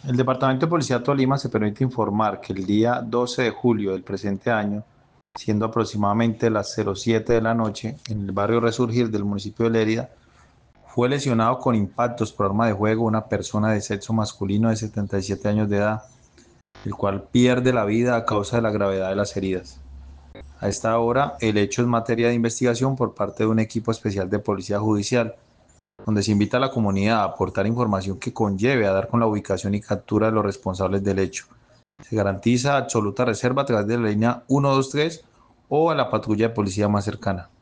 El Departamento de Policía de Tolima se permite informar que el día 12 de julio del presente año, siendo aproximadamente las 07 de la noche, en el barrio Resurgir del municipio de Lérida, fue lesionado con impactos por arma de fuego una persona de sexo masculino de 77 años de edad, el cual pierde la vida a causa de la gravedad de las heridas. A esta hora, el hecho es materia de investigación por parte de un equipo especial de policía judicial, donde se invita a la comunidad a aportar información que conlleve a dar con la ubicación y captura de los responsables del hecho. Se garantiza absoluta reserva a través de la línea 123 o a la patrulla de policía más cercana.